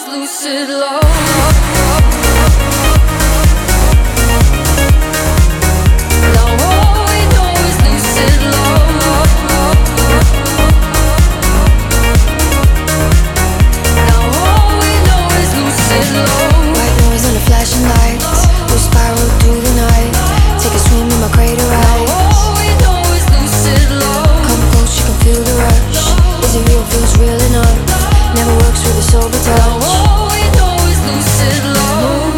lucid love. Now all we know is lucid love. Now all we know is lucid love. White noise and the flashing lights, we spiral through the night. Take a swim in my crater Now eyes. all we know is lucid love. Come close, you can feel the rush. Is it real? Feels real enough. Never works with a sober touch. Now all we know is lucid love.